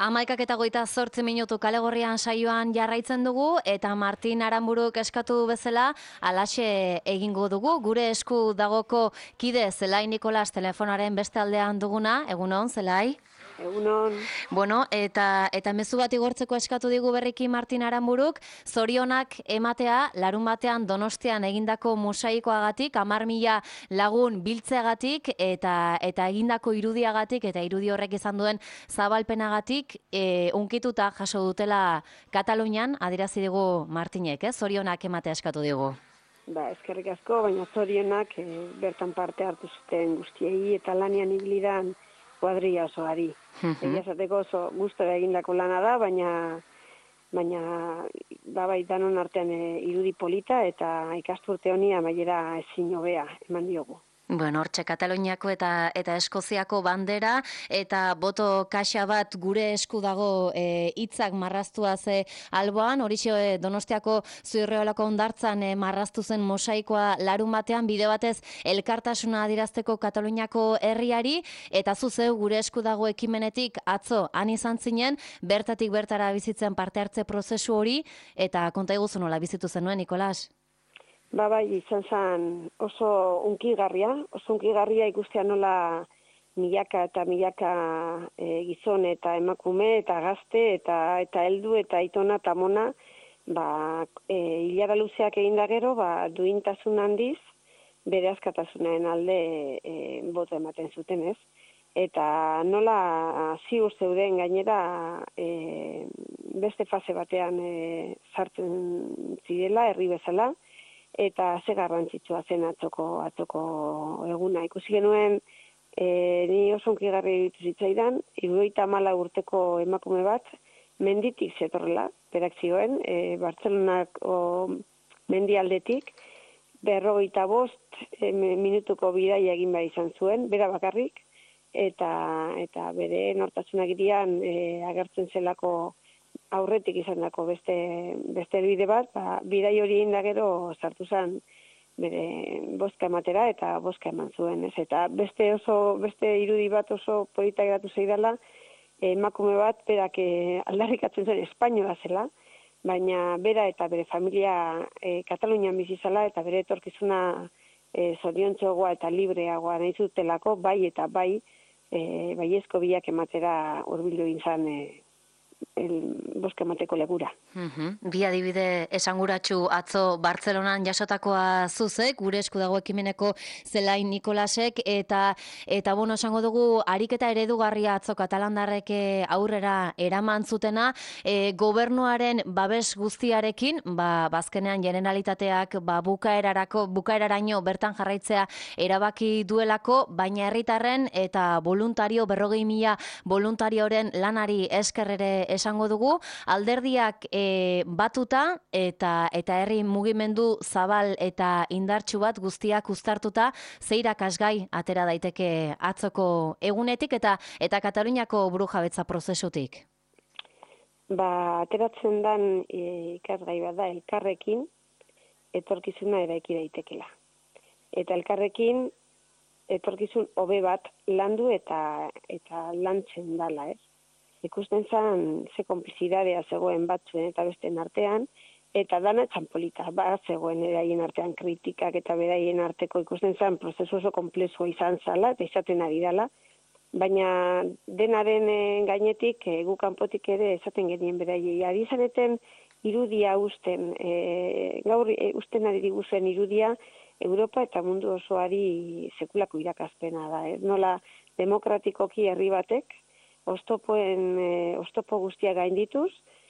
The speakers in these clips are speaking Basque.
11:08 Kale Gorrian saioan jarraitzen dugu eta Martin Aranburuk eskatu bezala alaxe egingo dugu. Gure esku dagoko kide Zelai Nikolas telefonaren beste aldean duguna. Egunon, Zelai? Egunon. Bueno, eta mezu bat igortzeko eskatu digu berriki Martin Aranburuk, zorionak ematea larun batean Donostian egindako mosaikoagatik, 10.000 lagun biltzeagatik eta egindako irudiagatik eta irudi horrek izan duen zabalpenagatik unkituta jaso dutela Katalunian, adierazi digu Martinek, zorionak ematea eskatu digu. Eskerrik asko, baina zorionak bertan parte hartu zuten guztiei eta lanian ibilidan kuadrilla osoari. Egia esateko oso gustora egindako lana da, baina bai danon artean irudi polita eta ikasturte honi amaiera ezin hobea eman diogu. Bueno, hortxe Kataluniako eta Eskoziako bandera eta boto kaxa bat gure esku dago hitzak marraztua ze alboan, horixe Donostiako Zuirreolako hondartzan marraztu zen mosaikoa larun batean, bide batez elkartasuna adierazteko Kataluniako herriari, eta zuzeu gure esku dago ekimenetik atzo han izan zinen, bertatik bertara bizitzen parte hartze prozesu hori, eta konta iguzu nola bizitu zenuen, Nikolas? Bai, izan zen oso unkigarria ikustea nola milaka eta milaka gizon eta emakume eta gazte eta heldu eta aitona eta mona ilara luzeak egin da gero, duintasun handiz bere askatasunaren alde boto ematen zuten, ez? Eta nola ziur zeuden gainera beste fase batean sartzen zirela, herri bezala, eta ze garrantzitsua zen atzoko eguna. Ikusi genuen, ni oso unkigarri iruditu zitzaidan, 74 urteko emakume bat, menditik zetorrela, berak zioen, Bartzelonako mendialdetik, 45 minutuko bidaia egin behar izan zuen, bera bakarrik, eta bere nortasunak irian agertzen zelako aurretik izandako beste bide bat, bidai hori egin da gero sartu zen bere bozka ematera eta bozka eman zuen, ez? Eta beste irudi bat oso polita geratu zeidala, emakume bat berak aldarrikatzen zuen espainola zela, baina bera eta bere familia Katalunian bizi zela eta bere etorkizuna zoriontsuagoa eta libreagoa nahi zutelako, bai eta bai baiezko biak ematera hurbildu egin zen bozka emateko legura. Bi adibide esanguratsu atzo Bartzelonan jasotakoa zuzek, gure esku dago ekimeneko Zelai Nikolasek, eta bueno, esango dugu ariketa eredugarria atzo katalandarrek aurrera eraman zutena, gobernuaren babes guztiarekin, bazkenean Generalitateak bukaeraraino bertan jarraitzea erabaki duelako, baina herritarren eta voluntario 40.000 voluntarioren lanari esker ere esango dugu, alderdiak batuta eta herri mugimendu zabal eta indartsu bat guztiak uztartuta, ze irakasgai atera daiteke atzoko egunetik eta Kataluniako burujabetza prozesutik? Ateratzen den ikasgai bat da, elkarrekin etorkizuna eraiki daitekela. Eta elkarrekin etorkizun hobe bat landu eta lantzen dala, ez? Ikusten zen ze konplizidadea zegoen batzuen eta besteen artean, eta dana etzan polita, zegoen eraien artean kritikak eta beraien arteko ikusten zen prozesu oso komplexua izan zala, eta izaten ari dela, baina denaren gainetik, gu kanpotik ere esaten genien beraiei, ari zaneten irudia usten, gaur usten ari diguzuen irudia, Europa eta mundu osoari sekulako irakazpena da, nola demokratikoki herri batek, oztopo guztia gaindituz,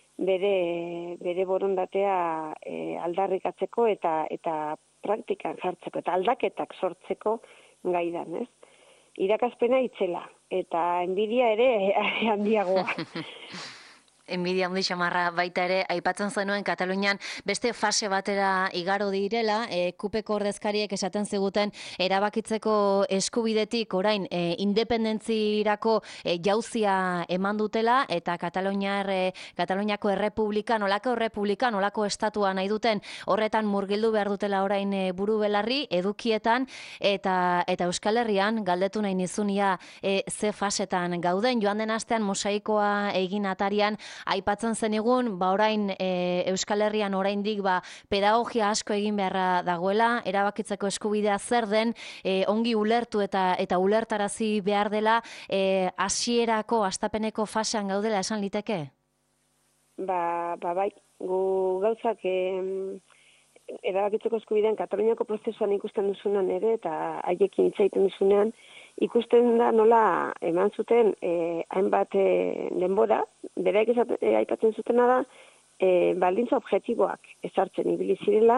bere borondatea aldarrikatzeko eta praktikan jartzeko, eta aldaketak sortzeko gaidan, ez? Irakazpena itzela, eta enbidia ere handiagoa. Enbidia handi xamarra baita ere, aipatzen zenuen Katalunian beste fase batera igaro direla, kupeko ordezkariek esaten ziguten erabakitzeko eskubidetik orain independentzirako jauzia eman dutela, eta Kataluniako errepublika, nolako estatua nahi duten, horretan murgildu behar dutela orain buru belarri, edukietan, eta Euskal Herrian, galdetu nahi nizunia ze fasetan gauden, joan den astean mosaikoa egin atarian, aipatzen zenigun, orain Euskal Herrian oraindik pedagogia asko egin beharra dagoela, erabakitzeko eskubidea zer den, ongi ulertu eta ulertarazi behar dela, hasierako hastapeneko fasean gaudela esan liteke? Bai, gu gauzak erabakitzeko eskubidean Kataluniako prozesuan ikusten duzunan ere, eta haiekin hitz egiten duzunean, ikusten da nola eman zuten hainbat denbora, bereak aipatzen zutena da, baldintza objektiboak ezartzen ibili zirela,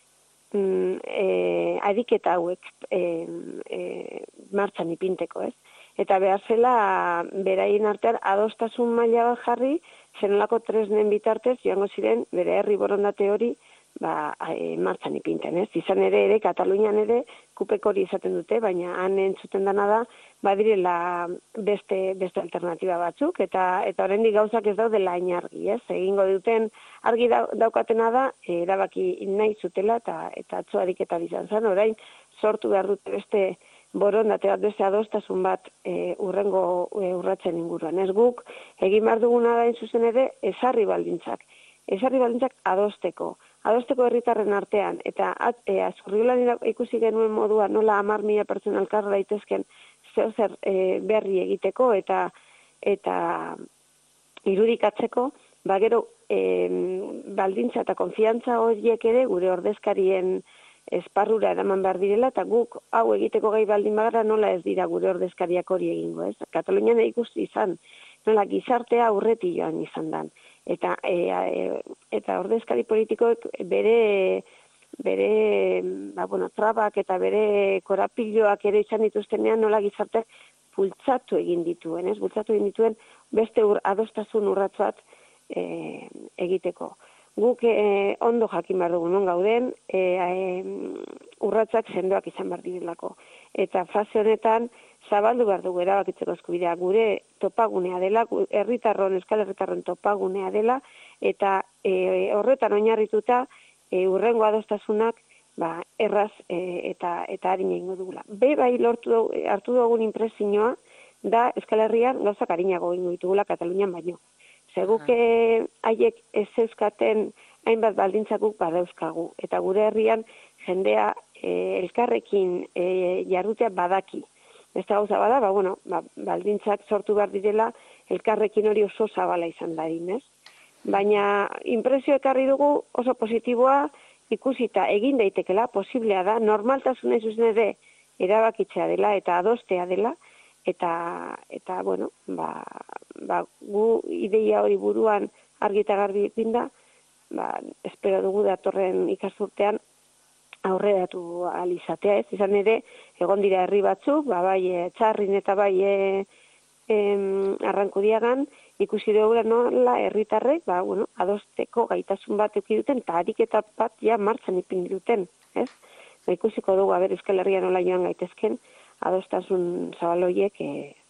ariketa hauek martxan ipinteko, ez? Eta behar zela beraien artean adostasun maila bat jarri, zenolako tresnen bitartez joango ziren bere herri borondate hori martxan ipinten, ez? Izan ere, Katalunian ere, kupek hori izaten dute, baina han entzuten dana da, badirela beste alternatiba batzuk, eta oraindik gauzak ez daudela hain argi, ez? Egingo duten argi daukatena da, erabaki nahi zutela, eta atzo ariketa izan zen, orain sortu behar dute beste borondate bat, beste adostasun bat urrengo urratzen inguruan. Ez guk, egin behar duguna da zuzen ere, ezarri baldintzak adosteko herritarren artean, eta Azurriolan ikusi genuen modua nola 10.000 pertsona elkar daitezken zer berri egiteko eta irudikatzeko, gero baldintza eta konfiantza horiek ere gure ordezkarien esparrura eraman behar direla, eta guk hau egiteko gai baldin bagara nola ez dira gure ordezkariak hori egingo, ez? Katalunian ikusi izan, nola gizartea aurreti joan izan dan. Eta ordezkari politikoek bere trabak eta bere korapiloak ere izan dituztenean nola gizarteak bultzatu egin dituen, beste adostasun urrats bat egiteko. Guk ondo jakin behar dugu non gauden, urratsak sendoak izan behar direlako. Eta fase honetan, zabaldu behar dugu erabakitzeko eskubidea, gure topagunea dela, Euskal Herritarron topagunea dela, eta horretan oinarrituta urrengo adostasunak erraz eta harin egingo dugula. Bai hartu dugun impresioa da Euskal Herrian gauzak harinago egingo ditugula Katalunian baino. Zeguk haiek ez euskaten hainbat baldintzakuk badauzkagu, eta gure herrian jendea elkarrekin jardutea badaki. Beste gauza bada, baldintzak sortu behar direla, elkarrekin hori oso zabala izan dadin, ez? Baina impresio ekarri dugu oso positiboa ikusita egin daitekela, posiblea da, normaltasunez zuzen ere erabakitzea dela eta adostea dela, eta gu ideia hori buruan argi eta garbi ipinda, espero dugu datorren ikasturtean aurreratu ahal izatea, ez? Izan ere, egon dira herri batzuk, bai Txarrin eta bai Arrankudiagan, ikusi dugu nola herritarrek, adosteko gaitasun bat eduki duten, eta ariketa bat martxan ipini duten, ez? Ikusiko dugu, Euskal Herria nola joan gaitezken, adostasun zabaloiek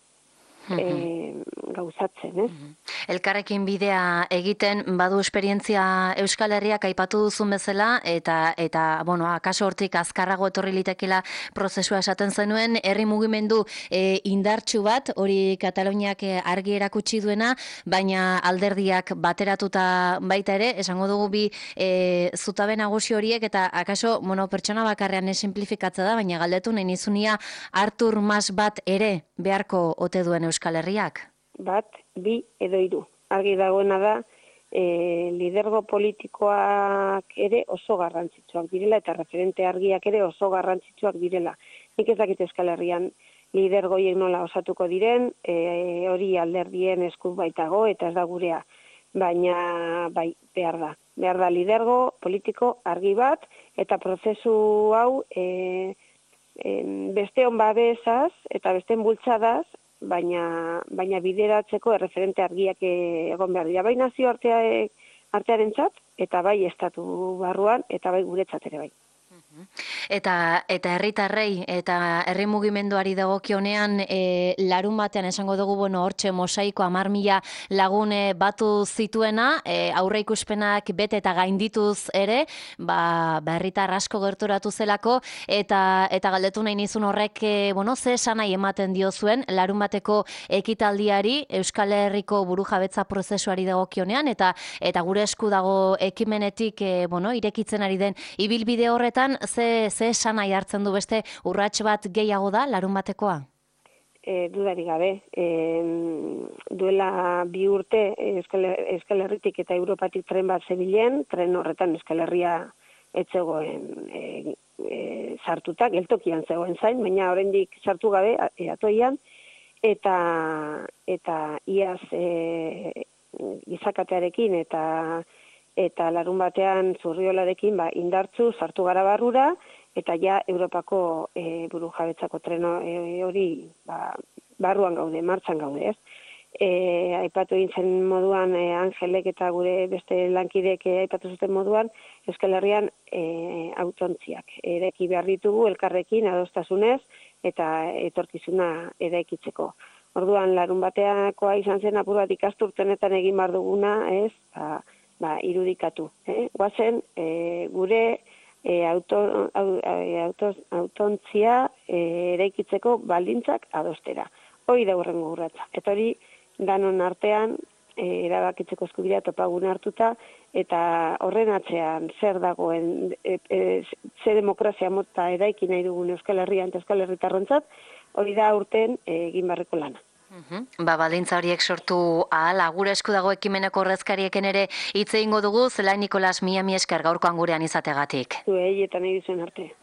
gauzatzen, ez? Elkarrekin bidea egiten badu esperientzia Euskal Herriak aipatu duzun bezala, eta akaso hortik azkarrago etorri litekela prozesua esaten zenuen, herri mugimendu indartsu bat, hori Kataluniak argi erakutsi duena, baina alderdiak bateratuta baita ere, esango dugu bi zutabe nagusi horiek, eta akaso pertsona bakarrean esimplifikatza da, baina galdetu nahi nizunia Artur Mas bat ere beharko ote duen Euskal Herriak? Bat, bi edo hiru. Argi dagoena da, lidergo politikoak ere oso garrantzitsuak direla, eta referente argiak ere oso garrantzitsuak direla. Nik ez dakit Euskal Herrian lidergoiek nola osatuko diren, hori alderdien esku baitago, eta ez da gurea. Baina, behar da lidergo politiko argi bat, eta prozesu hau besteon babesaz, eta besteen bultzadaz, baina bideratzeko erreferente argiak egon behar dira. Bai nazio artearentzat, eta bai estatu barruan, eta bai guretzat ere bai. Eta herritarrei eta herri mugimenduari dagokionean larun batean esango dugu hortxe mosaiko 10.000 lagun batu zituena, aurre ikuspenak bete eta gaindituz ere, herritar asko gerturatu zelako eta galdetu nahi nizun horrek ze esan nahi ematen dio zuen larun bateko ekitaldiari Euskal Herriko burujabetza prozesuari dagokionean eta gure esku dago ekimenetik irekitzen ari den ibilbide horretan ze esan nahi hartzen du beste urrats bat gehiago da larun batekoa? Dudarik gabe. Duela 2 urte Euskal Herritik eta Europatik tren bat zebilen, tren horretan Euskal Herria ez zegoen sartuta, geltokian zegoen zain, baina oraindik sartu gabe atoian, eta iaz gizakatearekin eta larun batean Zurriolarekin indartzu sartu gara barrura, eta ja Europako burujabetzako tren hori barruan gaude, martxan gaude, ez? Aipatu egin zen moduan, Angelek eta gure beste lankidek aipatu zuten moduan, Euskal Herrian autontziak eraiki behar ditugu elkarrekin adostasunez eta etorkizuna eraikitzeko. Orduan, larun bateakoa izan zen apur bat ikasturtenetan egin behar duguna, ez? Irudikatu. Guazen, gure autontzia eraikitzeko baldintzak adostera. Hori da hurrengo urratsa. Eta hori danon artean erabakitzeko eskubidea topagun hartuta, eta horren atzean zer dagoen, ze demokrazia mota eraiki nahi dugun Euskal Herrian eta Euskal Herritarrontzat, hori da urten egin barreko lana. Baldintza horiek sortu ahala, gure esku dago ekimeneko ordezkarieken ere hitz egingo dugu, Zelain Nikolas, mila esker gaurkoan gurean izategatik. Zuei eta nahi duzuen arte.